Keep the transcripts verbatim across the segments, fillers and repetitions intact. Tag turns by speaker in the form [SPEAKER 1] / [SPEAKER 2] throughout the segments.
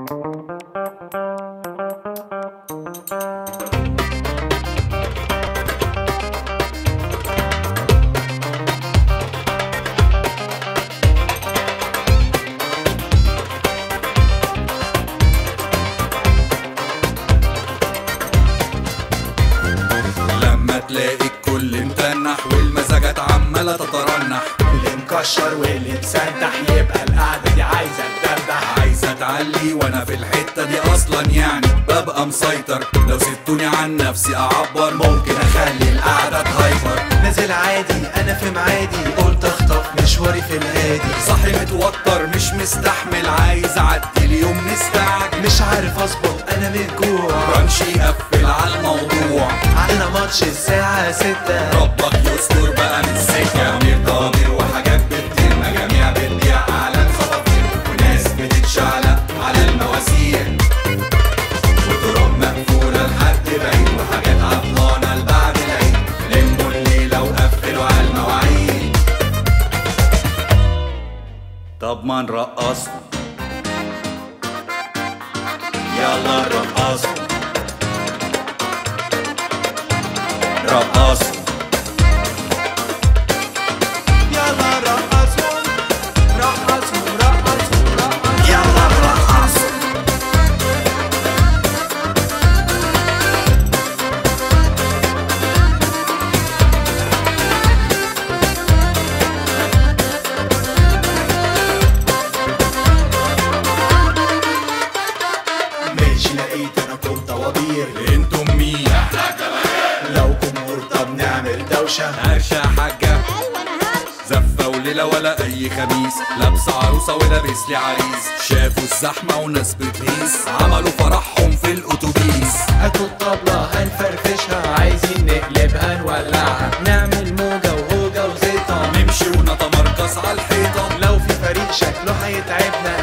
[SPEAKER 1] تلاقي الكل متنح والمزاجات عمالة تترنح،
[SPEAKER 2] اللي مكشر واللي مسدح، يبقى القعدة دي عايزة تدردح،
[SPEAKER 1] عايزة تعلي وانا في الحتة دي اصلا يعني ببقى مسيطر. لو سبتوني عن نفسي اعبر ممكن اخلي القعدة تهايبر.
[SPEAKER 2] نازل عادي انا في معادي، قلت اخطف مشواري في الهادي،
[SPEAKER 1] صاحي متوتر مش مستحمل، عايز اعدي اليوم نستعجل،
[SPEAKER 2] مش عارف اظبط انا من جوع،
[SPEAKER 1] برانش يقفل على الموضوع،
[SPEAKER 2] علينا ماتش الساعة ستة،
[SPEAKER 1] ربك يستر بقى من السكة. ضمير ضمير وحاجات بتطير، مجاميع بتضيع اعلام خطافير، وناس بتتشعلق على المواسير، وطرق مقفولة لحد بعيد، وحاجات عطلانة لبعد العيد، لموا الليلة وقفلوا على المواعيد. طب ما نرقصهم، يلا نرقصهم رقصهم،
[SPEAKER 2] يلا رقصهم رقصهم رقصهم رقصهم،
[SPEAKER 1] يلا نرقصهم.
[SPEAKER 2] ماشي لقيت انا كنت طوابير،
[SPEAKER 1] انتم مين؟
[SPEAKER 2] لو جمهور طب نعمل دوشة،
[SPEAKER 1] هرشة حاجة زفة وليلة ولا أي خميس، لابسة عروسة ولابس لي عريس، شافوا الزحمة وناس بتهيس، عملوا فرحهم في الأتوبيس.
[SPEAKER 2] هاتوا الطبلة هنفرفشها، عايزين نقلبها نولعها، نعمل موجة وهوجة وزيطة،
[SPEAKER 1] نمشي ونتمركز على الحيطة،
[SPEAKER 2] لو في فريق شكله هيتعبنا،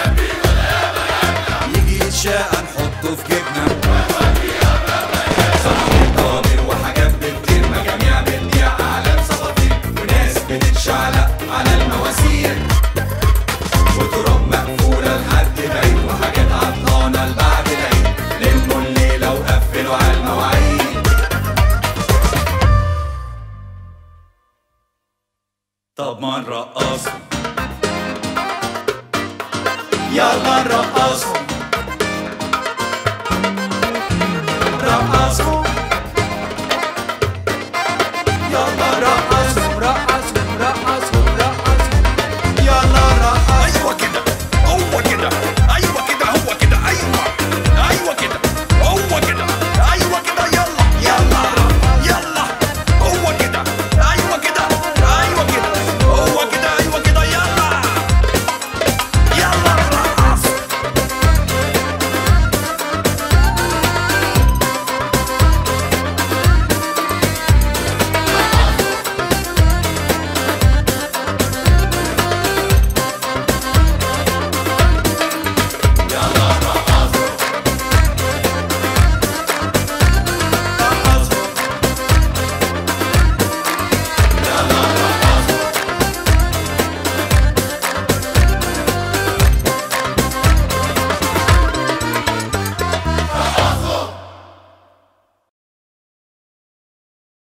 [SPEAKER 1] يجي يتشاقى نحطه في جيبنا. ضمير وحاجات بتطير، مجاميع بتضيع أعلام صفافير، وناس بتتشعلق على المواسير، وطرق مقفولة لحد بعيد، وحاجات عطلانة لبعد العيد، لموا الليلة وقفلوا على المواعيد. طب ما نرقصهم،
[SPEAKER 2] يلا نرقصهم